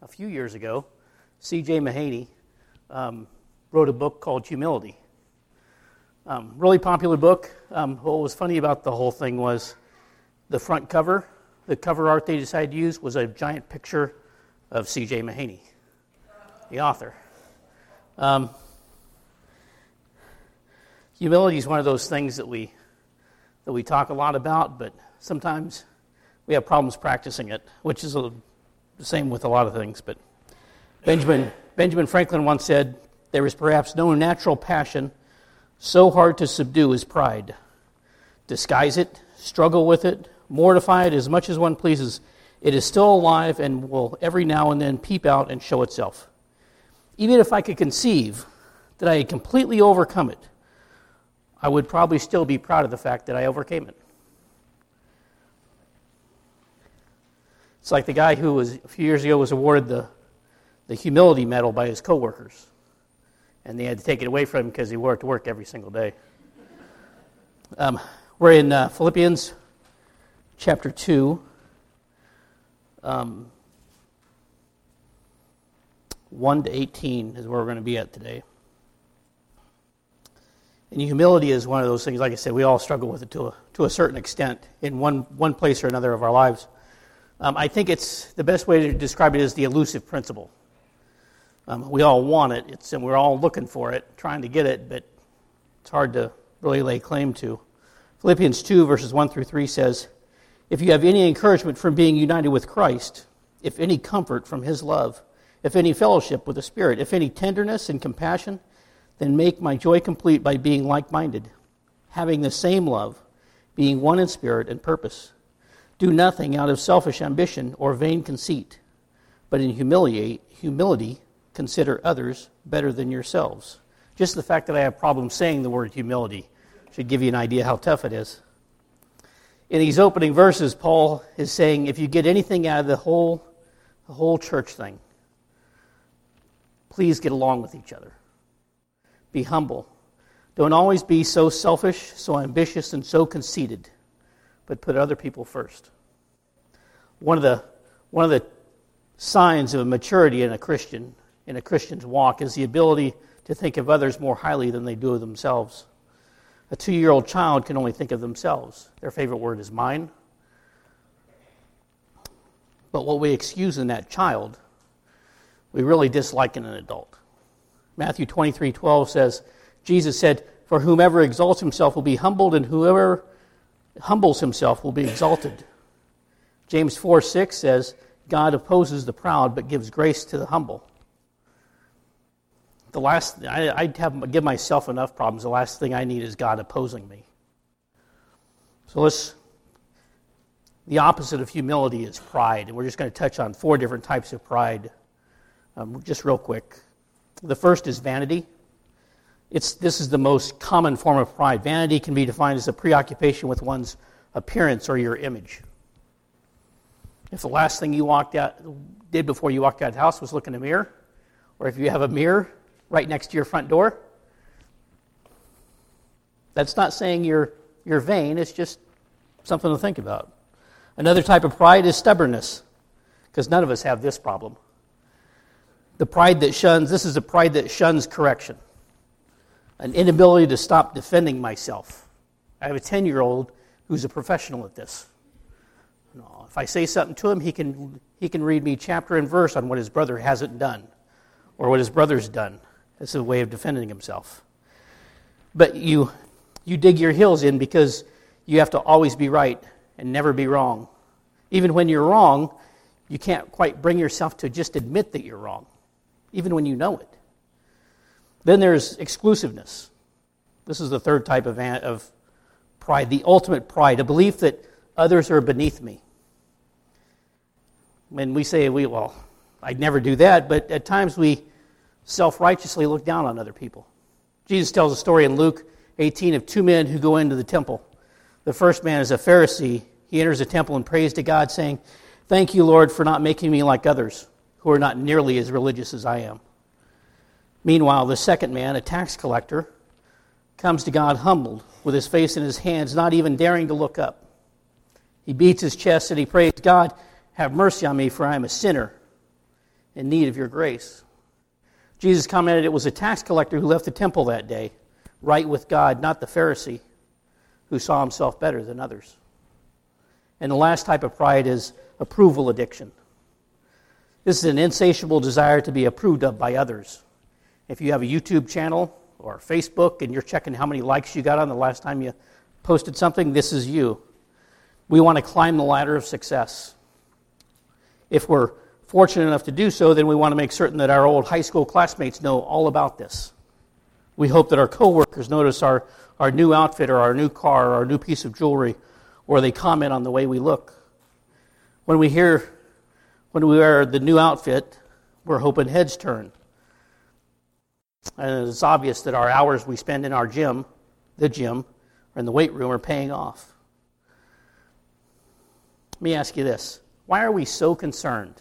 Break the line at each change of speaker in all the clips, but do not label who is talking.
a few years ago, C.J. Mahaney wrote a book called Humility. Really popular book. What was funny about the whole thing was the front cover, the cover art they decided to use was a giant picture of C.J. Mahaney, the author. Humility is one of those things that we talk a lot about, but sometimes we have problems practicing it, which is the same with a lot of things. But Benjamin Franklin once said, "There is perhaps no natural passion so hard to subdue as pride. Disguise it, struggle with it, mortify it as much as one pleases. It is still alive and will every now and then peep out and show itself. Even if I could conceive that I had completely overcome it, I would probably still be proud of the fact that I overcame it." It's like the guy who was a few years ago was awarded the humility medal by his coworkers, and they had to take it away from him because he wore it to work every single day. We're in Philippians chapter 2, 1 to 18 is where we're going to be at today. And humility is one of those things, like I said, we all struggle with it to a certain extent in one place or another of our lives. I think it's the best way to describe it is the elusive principle. We all want it, and we're all looking for it, trying to get it, but it's hard to really lay claim to. Philippians 2, verses 1 through 3 says, "If you have any encouragement from being united with Christ, if any comfort from his love, if any fellowship with the Spirit, if any tenderness and compassion, then make my joy complete by being like-minded, having the same love, being one in spirit and purpose. Do nothing out of selfish ambition or vain conceit, but in humility consider others better than yourselves." Just the fact that I have problems saying the word humility should give you an idea how tough it is. In these opening verses, Paul is saying, if you get anything out of the whole church thing, please get along with each other. Be humble. Don't always be so selfish, so ambitious, and so conceited, but put other people first. One of the signs of maturity in a Christian's walk is the ability to think of others more highly than they do of themselves. A 2-year-old child can only think of themselves. Their favorite word is mine. But what we excuse in that child, we really dislike in an adult. Matthew 23:12 says, Jesus said, "For whomever exalts himself will be humbled, and whoever humbles himself will be exalted." James 4:6 says, "God opposes the proud, but gives grace to the humble." I'd give myself enough problems. The last thing I need is God opposing me. So the opposite of humility is pride, and we're just going to touch on 4 different types of pride, just real quick. The first is vanity. This is the most common form of pride. Vanity can be defined as a preoccupation with one's appearance or your image. If the last thing you did before you walked out of the house was look in a mirror, or if you have a mirror right next to your front door, that's not saying you're vain, it's just something to think about. Another type of pride is stubbornness, because none of us have this problem. This is a pride that shuns correction. An inability to stop defending myself. I have a 10-year-old who's a professional at this. If I say something to him, he can read me chapter and verse on what his brother hasn't done or what his brother's done. It's a way of defending himself. But you dig your heels in because you have to always be right and never be wrong. Even when you're wrong, you can't quite bring yourself to just admit that you're wrong, even when you know it. Then there's exclusiveness. This is the third type of pride, the ultimate pride, a belief that others are beneath me. When we say, I'd never do that, but at times we self-righteously look down on other people. Jesus tells a story in Luke 18 of 2 men who go into the temple. The first man is a Pharisee. He enters the temple and prays to God, saying, "Thank you, Lord, for not making me like others, who are not nearly as religious as I am." Meanwhile, the second man, a tax collector, comes to God humbled, with his face in his hands, not even daring to look up. He beats his chest and he prays, "God, have mercy on me, for I am a sinner." in need of your grace. Jesus commented it was a tax collector who left the temple that day, right with God, not the Pharisee who saw himself better than others. And the last type of pride is approval addiction. This is an insatiable desire to be approved of by others. If you have a YouTube channel or Facebook and you're checking how many likes you got on the last time you posted something, this is you. We want to climb the ladder of success. If we're fortunate enough to do so, then we want to make certain that our old high school classmates know all about this. We hope that our coworkers notice our new outfit or our new car or our new piece of jewelry, or they comment on the way we look. When we wear the new outfit, we're hoping heads turn. And it's obvious that our hours we spend in the gym, or in the weight room are paying off. Let me ask you this. Why are we so concerned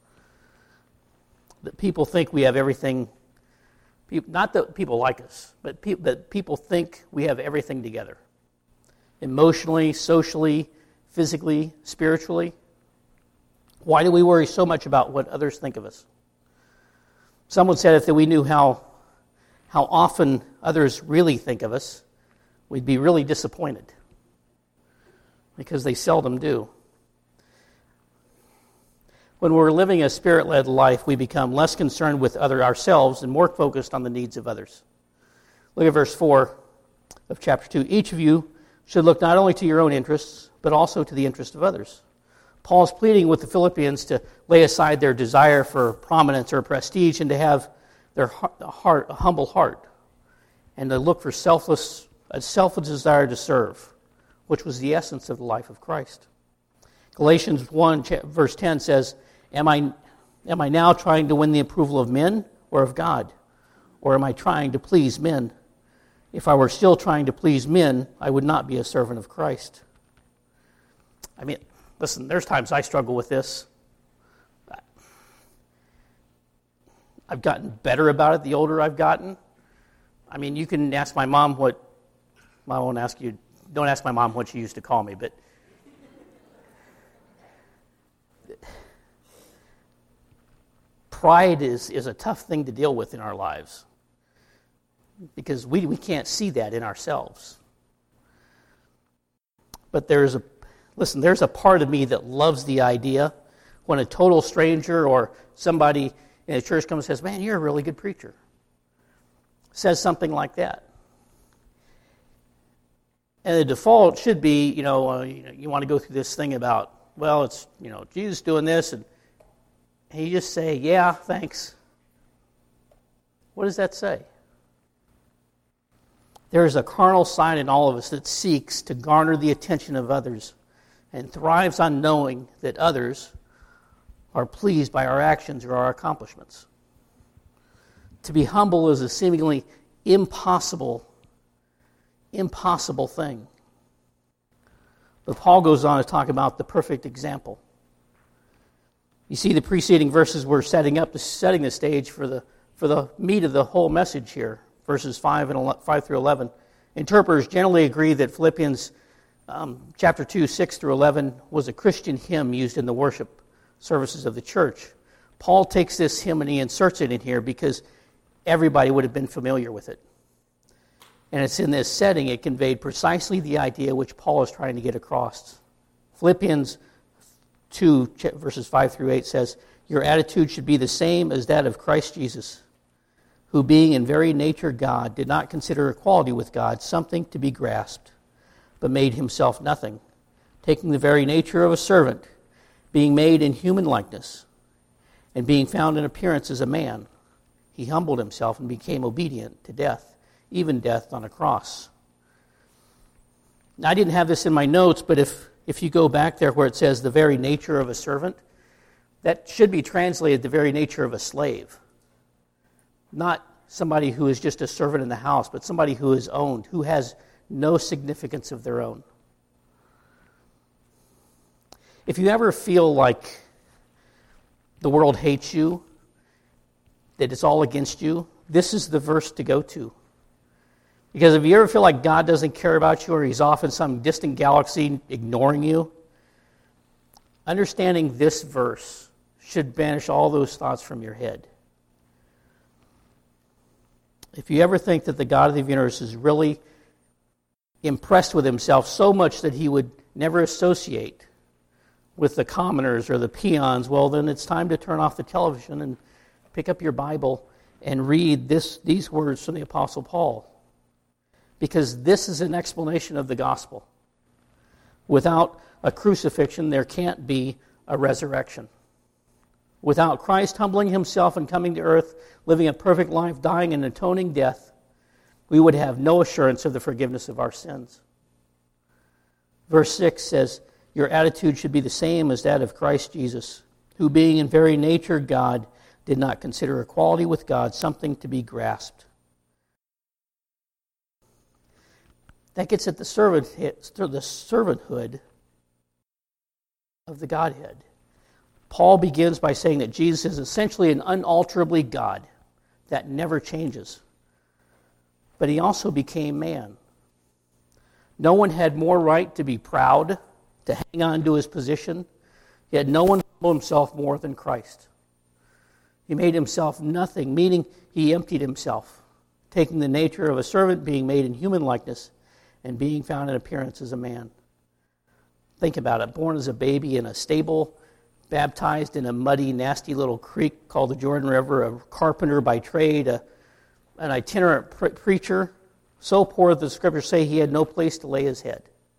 that people think we have everything, not that people like us, but that people think we have everything together? Emotionally, socially, physically, spiritually. Why do we worry so much about what others think of us? Someone said if we knew how often others really think of us, we'd be really disappointed, because they seldom do. When we're living a Spirit-led life, we become less concerned with ourselves and more focused on the needs of others. Look at verse 4 of chapter 2. Each of you should look not only to your own interests, but also to the interest of others. Paul's pleading with the Philippians to lay aside their desire for prominence or prestige and to have a humble heart, and to look for a selfless desire to serve, which was the essence of the life of Christ. Galatians 1 verse 10 says, Am I now trying to win the approval of men or of God? Or am I trying to please men? If I were still trying to please men, I would not be a servant of Christ. I mean, listen, there's times I struggle with this. I've gotten better about it the older I've gotten. I mean, you can ask my mom don't ask my mom what she used to call me, but pride is a tough thing to deal with in our lives, because we can't see that in ourselves. But there's a part of me that loves the idea when a total stranger or somebody in a church comes and says, man, you're a really good preacher. Says something like that. And the default should be, you want to go through this thing about, well, it's, Jesus doing this, and you just say, yeah, thanks. What does that say? There is a carnal side in all of us that seeks to garner the attention of others and thrives on knowing that others are pleased by our actions or our accomplishments. To be humble is a seemingly impossible thing. But Paul goes on to talk about the perfect example. You see, the preceding verses were setting the stage for the meat of the whole message here, verses 5 through 11. Interpreters generally agree that Philippians chapter 2, 6 through 11 was a Christian hymn used in the worship services of the church. Paul takes this hymn and he inserts it in here because everybody would have been familiar with it. And it's in this setting it conveyed precisely the idea which Paul is trying to get across. Philippians 2, verses 5 through 8 says, your attitude should be the same as that of Christ Jesus, who being in very nature God, did not consider equality with God something to be grasped, but made himself nothing, taking the very nature of a servant, being made in human likeness, and being found in appearance as a man, he humbled himself and became obedient to death, even death on a cross. Now, I didn't have this in my notes, but if you go back there where it says the very nature of a servant, that should be translated the very nature of a slave. Not somebody who is just a servant in the house, but somebody who is owned, who has no significance of their own. If you ever feel like the world hates you, that it's all against you, this is the verse to go to. Because if you ever feel like God doesn't care about you or he's off in some distant galaxy ignoring you, understanding this verse should banish all those thoughts from your head. If you ever think that the God of the universe is really impressed with himself so much that he would never associate with the commoners or the peons, well, then it's time to turn off the television and pick up your Bible and read these words from the Apostle Paul. Because this is an explanation of the gospel. Without a crucifixion, there can't be a resurrection. Without Christ humbling himself and coming to earth, living a perfect life, dying an atoning death, we would have no assurance of the forgiveness of our sins. Verse 6 says, your attitude should be the same as that of Christ Jesus, who being in very nature God, did not consider equality with God something to be grasped. That gets at the servanthood of the Godhead. Paul begins by saying that Jesus is essentially an unalterably God that never changes. But he also became man. No one had more right to be proud, to hang on to his position, yet no one humbled himself more than Christ. He made himself nothing, meaning he emptied himself, taking the nature of a servant, being made in human likeness, and being found in appearance as a man. Think about it. Born as a baby in a stable, baptized in a muddy, nasty little creek called the Jordan River, a carpenter by trade, an itinerant preacher, so poor that the scriptures say he had no place to lay his head.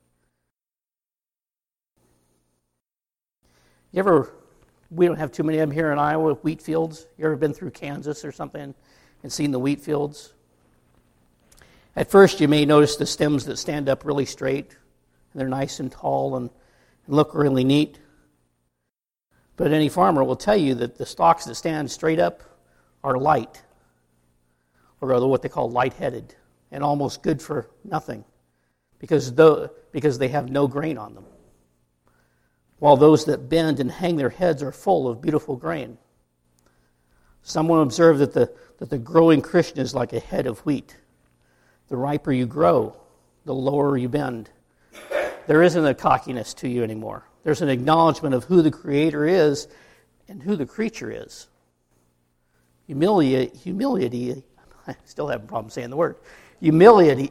We don't have too many of them here in Iowa, wheat fields. You ever been through Kansas or something and seen the wheat fields? At first, you may notice the stems that stand up really straight, and they're nice and tall and look really neat. But any farmer will tell you that the stalks that stand straight up are light, or what they call light-headed, and almost good for nothing, because they have no grain on them. While those that bend and hang their heads are full of beautiful grain. Someone observed that the growing Christian is like a head of wheat. The riper you grow, the lower you bend. There isn't a cockiness to you anymore. There's an acknowledgement of who the Creator is and who the creature is. Humility, I still have a problem saying the word. Humility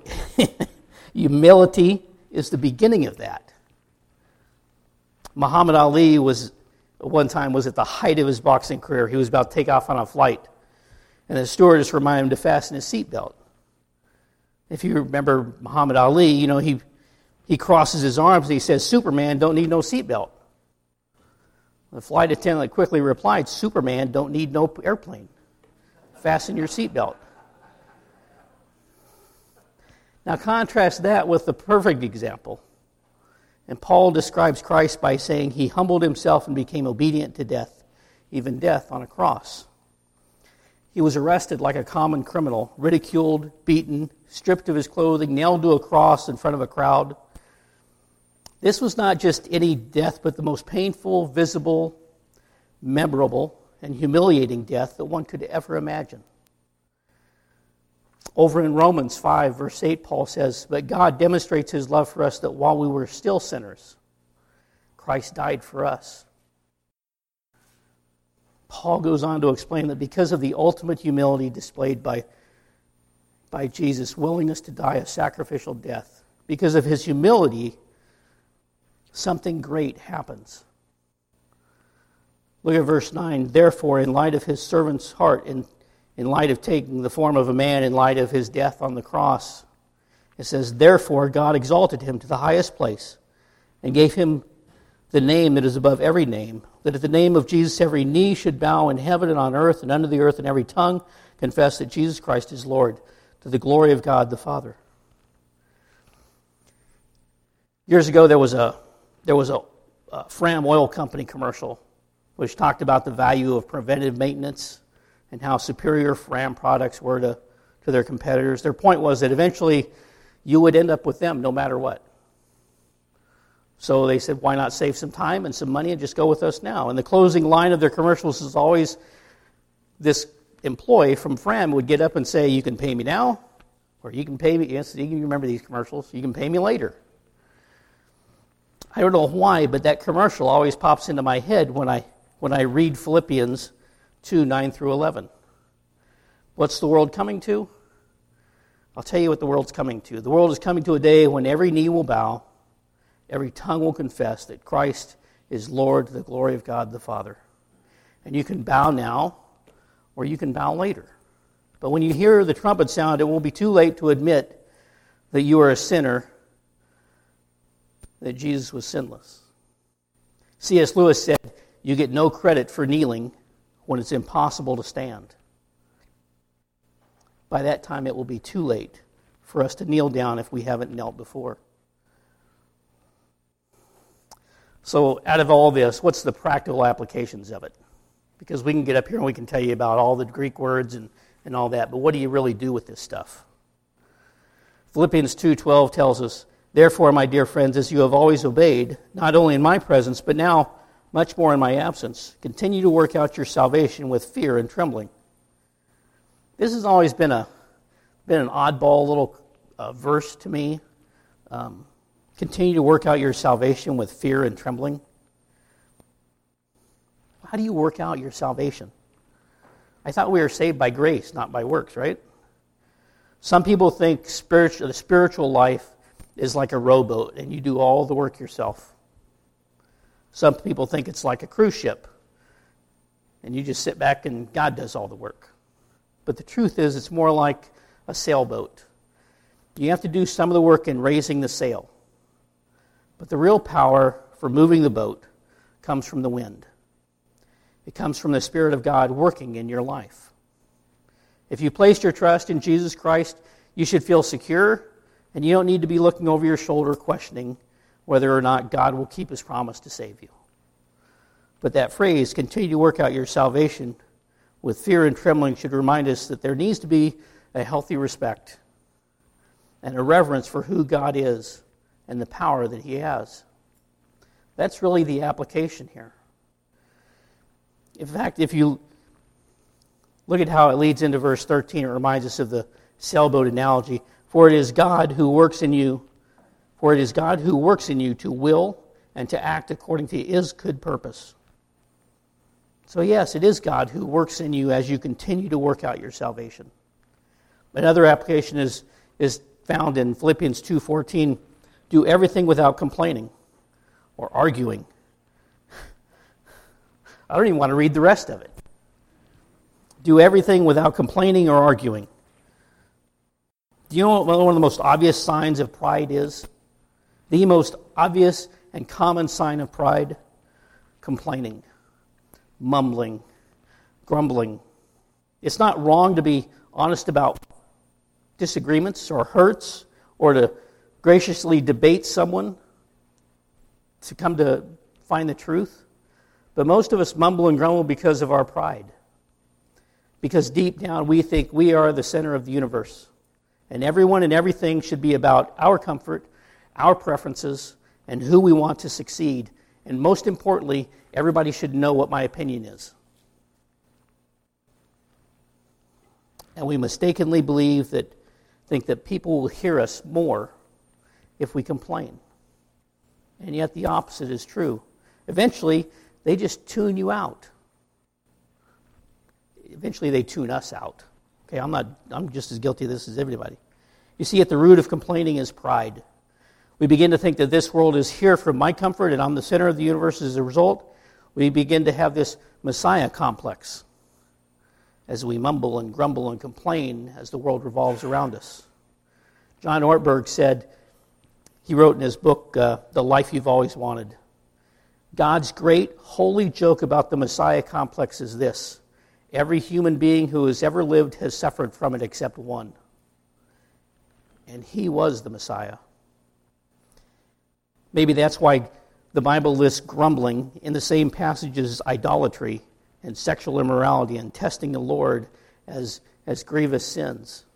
is the beginning of that. Muhammad Ali was at the height of his boxing career. He was about to take off on a flight. And the stewardess reminded him to fasten his seatbelt. If you remember Muhammad Ali, he crosses his arms and he says, Superman don't need no seatbelt. The flight attendant quickly replied, Superman don't need no airplane. Fasten your seatbelt. Now contrast that with the perfect example. And Paul describes Christ by saying he humbled himself and became obedient to death, even death on a cross. He was arrested like a common criminal, ridiculed, beaten, stripped of his clothing, nailed to a cross in front of a crowd. This was not just any death, but the most painful, visible, memorable, and humiliating death that one could ever imagine. Over in Romans 5, verse 8, Paul says, but God demonstrates his love for us that while we were still sinners, Christ died for us. Paul goes on to explain that because of the ultimate humility displayed by Jesus' willingness to die a sacrificial death, because of his humility, something great happens. Look at verse 9. Therefore, in light of his servant's heart, in light of taking the form of a man, in light of his death on the cross, it says, therefore God exalted him to the highest place and gave him the name that is above every name, that at the name of Jesus every knee should bow in heaven and on earth and under the earth, and every tongue confess that Jesus Christ is Lord, to the glory of God the Father. Years ago, there was a Fram Oil Company commercial which talked about the value of preventive maintenance and how superior Fram products were to their competitors. Their point was that eventually you would end up with them no matter what. So they said, why not save some time and some money and just go with us now? And the closing line of their commercials is always this employee from Fram would get up and say, you can pay me now, or you can pay me, yes, you remember these commercials, you can pay me later. I don't know why, but that commercial always pops into my head when I when I read Philippians 2, 9 through 11. What's the world coming to? I'll tell you what the world's coming to. The world is coming to a day when every knee will bow, every tongue will confess that Christ is Lord to the glory of God the Father. And you can bow now, or you can bow later. But when you hear the trumpet sound, it will be too late to admit that you are a sinner, that Jesus was sinless. C.S. Lewis said, you get no credit for kneeling when it's impossible to stand. By that time, it will be too late for us to kneel down if we haven't knelt before. So out of all this, what's the practical applications of it? Because we can get up here and we can tell you about all the Greek words and all that, but what do you really do with this stuff? Philippians 2:12 tells us, therefore, my dear friends, as you have always obeyed, not only in my presence, but now much more in my absence, continue to work out your salvation with fear and trembling. This has always been an oddball little verse to me. Continue to work out your salvation with fear and trembling. How do you work out your salvation? I thought we were saved by grace, not by works, right? Some people think the spiritual life is like a rowboat, and you do all the work yourself. Some people think it's like a cruise ship, and you just sit back and God does all the work. But the truth is, it's more like a sailboat. You have to do some of the work in raising the sail. But the real power for moving the boat comes from the wind. It comes from the Spirit of God working in your life. If you placed your trust in Jesus Christ, you should feel secure, and you don't need to be looking over your shoulder questioning whether or not God will keep his promise to save you. But that phrase, continue to work out your salvation with fear and trembling, should remind us that there needs to be a healthy respect and a reverence for who God is and the power that he has. That's really the application here. In fact, if you look at how it leads into verse 13, it reminds us of the sailboat analogy. For it is God who works in you to will and to act according to his good purpose. So yes, it is God who works in you as you continue to work out your salvation. Another application is found in Philippians 2:14. Do everything without complaining or arguing. I don't even want to read the rest of it. Do everything without complaining or arguing. Do you know what one of the most obvious signs of pride is? The most obvious and common sign of pride? Complaining, mumbling, grumbling. It's not wrong to be honest about disagreements or hurts or to graciously debate someone to come to find the truth. But most of us mumble and grumble because of our pride. Because deep down we think we are the center of the universe. And everyone and everything should be about our comfort, our preferences, and who we want to succeed. And most importantly, everybody should know what my opinion is. And we mistakenly think that people will hear us more if we complain. And yet the opposite is true. Eventually, they just tune you out. Eventually, they tune us out. Okay, I'm just as guilty of this as everybody. You see, at the root of complaining is pride. We begin to think that this world is here for my comfort and I'm the center of the universe as a result. We begin to have this Messiah complex as we mumble and grumble and complain as the world revolves around us. John Ortberg said, he wrote in his book, The Life You've Always Wanted, God's great, holy joke about the Messiah complex is this: every human being who has ever lived has suffered from it except one. And he was the Messiah. Maybe that's why the Bible lists grumbling in the same passages as idolatry and sexual immorality and testing the Lord as grievous sins.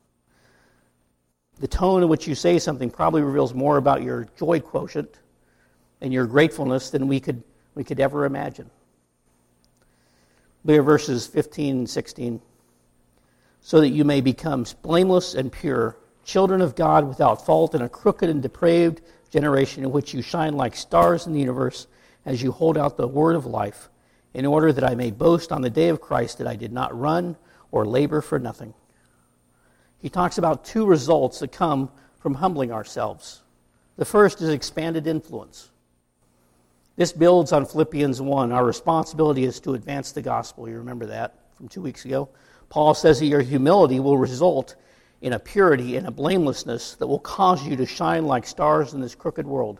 The tone in which you say something probably reveals more about your joy quotient and your gratefulness than we could ever imagine. Look at verses 15 and 16. So that you may become blameless and pure, children of God without fault in a crooked and depraved generation in which you shine like stars in the universe as you hold out the word of life, in order that I may boast on the day of Christ that I did not run or labor for nothing. He talks about two results that come from humbling ourselves. The first is expanded influence. This builds on Philippians 1. Our responsibility is to advance the gospel. You remember that from 2 weeks ago? Paul says that your humility will result in a purity and a blamelessness that will cause you to shine like stars in this crooked world.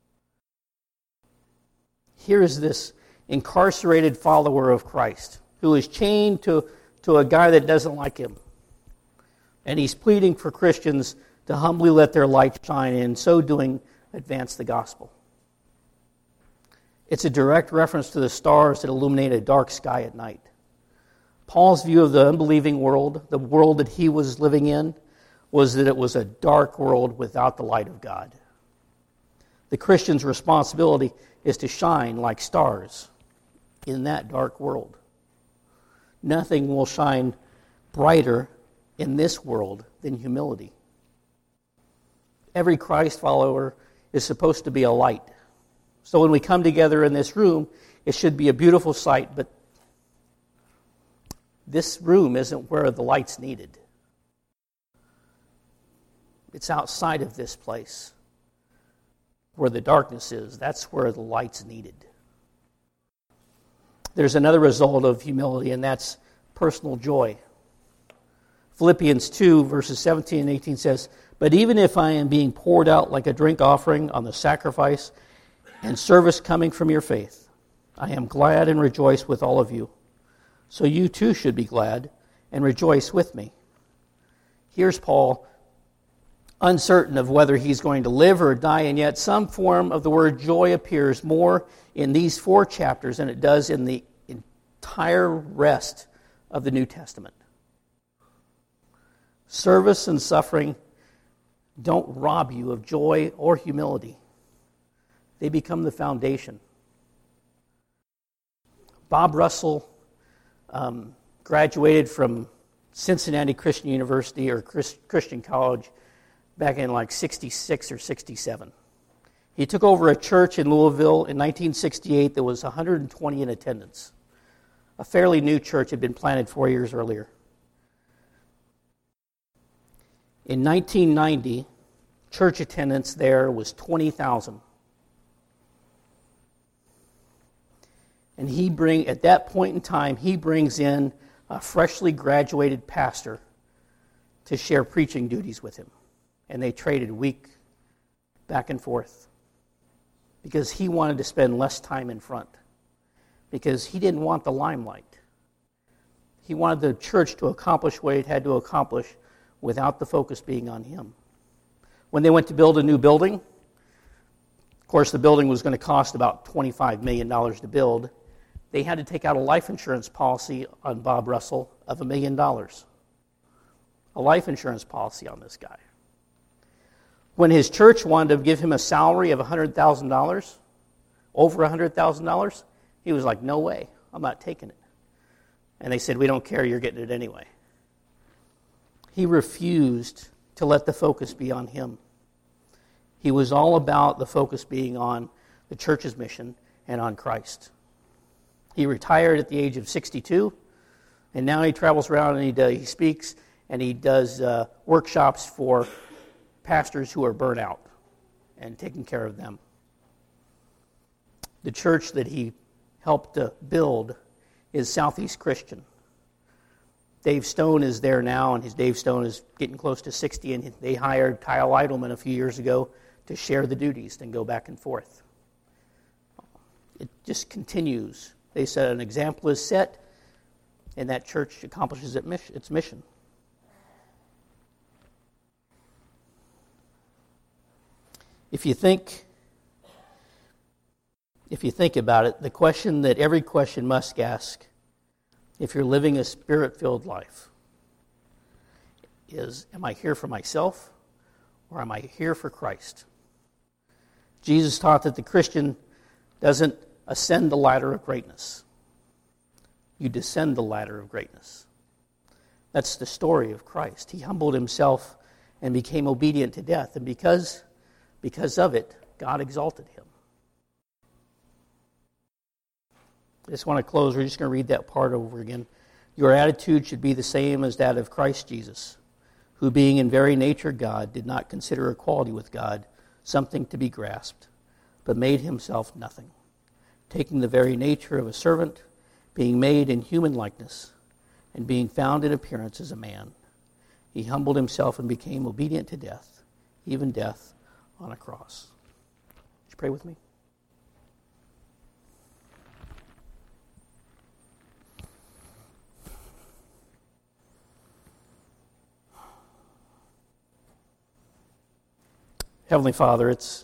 Here is this incarcerated follower of Christ who is chained to a guy that doesn't like him. And he's pleading for Christians to humbly let their light shine and in so doing advance the gospel. It's a direct reference to the stars that illuminate a dark sky at night. Paul's view of the unbelieving world, the world that he was living in, was that it was a dark world without the light of God. The Christian's responsibility is to shine like stars in that dark world. Nothing will shine brighter in this world than humility. Every Christ follower is supposed to be a light. So when we come together in this room, it should be a beautiful sight, but this room isn't where the light's needed. It's outside of this place where the darkness is. That's where the light's needed. There's another result of humility, and that's personal joy. Philippians 2, verses 17 and 18 says, "But even if I am being poured out like a drink offering on the sacrifice and service coming from your faith, I am glad and rejoice with all of you. So you too should be glad and rejoice with me." Here's Paul, uncertain of whether he's going to live or die, and yet some form of the word joy appears more in these 4 chapters than it does in the entire rest of the New Testament. Service and suffering don't rob you of joy or humility. They become the foundation. Bob Russell graduated from Cincinnati Christian University or Christian College back in like 66 or 67. He took over a church in Louisville in 1968 that was 120 in attendance. A fairly new church had been planted 4 years earlier. In 1990, church attendance there was 20,000. And at that point in time, he brings in a freshly graduated pastor to share preaching duties with him. And they traded week back and forth because he wanted to spend less time in front, because he didn't want the limelight. He wanted the church to accomplish what it had to accomplish without the focus being on him. When they went to build a new building, of course the building was going to cost about $25 million to build. They had to take out a life insurance policy on Bob Russell of $1 million. A life insurance policy on this guy. When his church wanted to give him a salary of $100,000, over $100,000, he was like, "No way, I'm not taking it." And they said, "We don't care, you're getting it anyway." He refused to let the focus be on him. He was all about the focus being on the church's mission and on Christ. He retired at the age of 62, and now he travels around and he speaks and he does workshops for pastors who are burnt out and taking care of them. The church that he helped to build is Southeast Christian. Dave Stone is there now, and Dave Stone is getting close to 60, and they hired Kyle Eidelman a few years ago to share the duties and go back and forth. It just continues. They said an example is set, and that church accomplishes its mission. If you think about it, the question that every Christian must ask, if you're living a Spirit-filled life, is, am I here for myself or am I here for Christ? Jesus taught that the Christian doesn't ascend the ladder of greatness. You descend the ladder of greatness. That's the story of Christ. He humbled himself and became obedient to death, and because of it, God exalted him. I just want to close. We're just going to read that part over again. Your attitude should be the same as that of Christ Jesus, who being in very nature God, did not consider equality with God something to be grasped, but made himself nothing, taking the very nature of a servant, being made in human likeness, and being found in appearance as a man. He humbled himself and became obedient to death, even death on a cross. Would you pray with me? Heavenly Father, this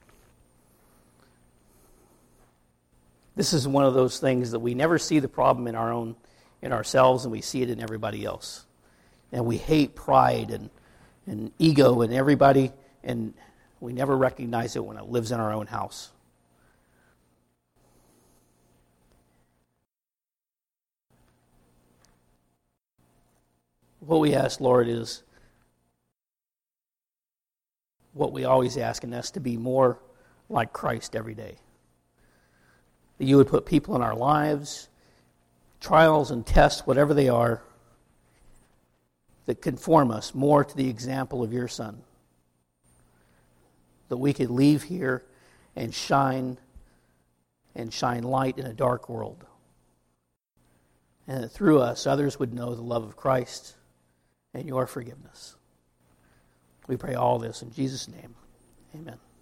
is one of those things that we never see the problem in ourselves, and we see it in everybody else. And we hate pride and ego in everybody, and we never recognize it when it lives in our own house. What we ask, Lord, is what we always ask, and that's to be more like Christ every day. That you would put people in our lives, trials and tests, whatever they are, that conform us more to the example of your Son. That we could leave here and shine light in a dark world. And that through us, others would know the love of Christ and your forgiveness. We pray all this in Jesus' name. Amen.